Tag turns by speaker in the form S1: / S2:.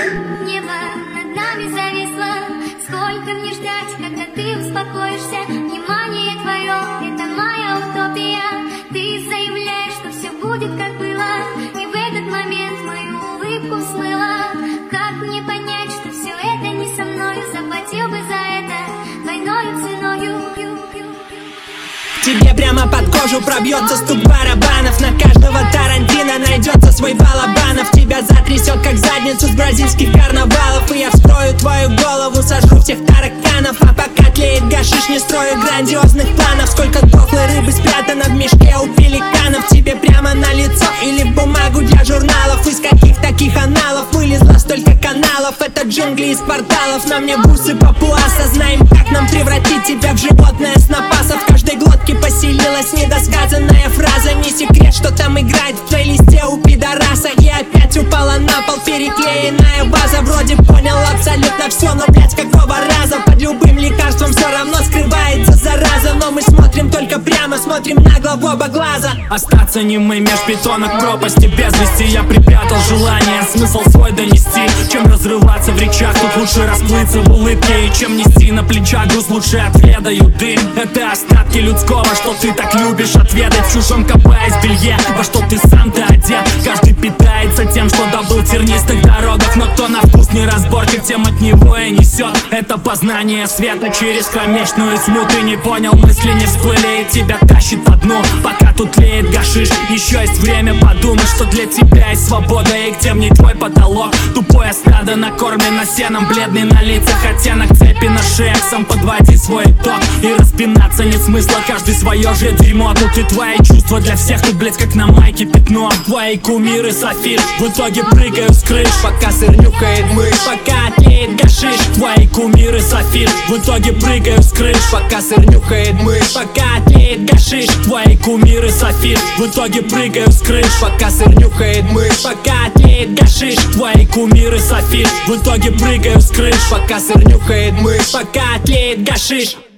S1: Небо над нами зависло. Сколько мне ждать, когда ты успокоишься? Внимание твое, это моя утопия. Ты заявляешь, что все будет как было, и в этот момент мою улыбку смыла. Как мне понять, что все это не со мною? Заплатил бы за это двойною ценою.
S2: Тебе прямо под кожу пробьется стук барабанов. На каждого Тарантино найдется свой Балабанов. Тебя затрясет, как задницу с бразильских карнавалов. И я вскрою твою голову, сожру всех тараканов. А пока тлеет гашиш, не строю грандиозных планов. Сколько дохлой рыбы спрятано в мешке у пеликанов. Тебе прямо на лицо или в бумагу для журналов. Из каких таких аналов вылезло столько каналов? Это джунгли из порталов. На мне бусы папуаса. Знаем, как нам превратить тебя в животное с напаса. В каждой глотке поселилась недосказанная фраза. Не секрет, что там играет в плейлисте у пидораса. И опять упала на пол переклеенная база. Вроде понял абсолютно все, но блять, какого раза? Под любым лекарством все равно скрывается зараза. Но мы смотрим только прямо, смотрим нагло в оба глаза.
S3: Остаться немым меж бетонок пропасти без вести. Я припрятал желание смысл свой донести. Чем разрываться в речах, тут лучше расплыться в улыбке. И чем нести на плечах груз, лучше отведаю дым. Это остатки людского, что ты так любишь отведать. В чужом копаясь в белье, во что ты сам-то одет. Каждый питается тем, что добыл в тернистых дорогах. Но кто на вкус не разборчив, тем от него и несет. Это познание света через кромечную тьму. Ты не понял, мысли не всплыли, и тебя тащит по дну. Пока тут тлеет гашиш, еще есть время подумать, что для тебя есть свобода, и где мне твой потолок. Тупое стадо накормлено сеном, бледный на лицах оттенок цепи на шее. Сам подводи свой итог, и распинаться нет смысла. Каждый свое же дерьмо, тут и твои чувства для всех. Тут, блять, как на майке пятно. Твои кумиры с афиш в итоге прыгают с крыш.
S2: Пока сыр нюхает мышь,
S3: пока тлеет гашиш. Твои кумиры с афиш в итоге прыгают с крыш.
S2: пока сыр нюхает мышь,
S3: Пока тлеет гашиш. Твои кумиры с афиш в итоге прыгают с крыш.
S2: пока сыр нюхает мышь,
S3: Пока тлеет гашиш. Твои кумиры с афиш в итоге прыгают с крыш.
S2: пока сыр нюхает мышь.
S3: Пока тлеет гашиш.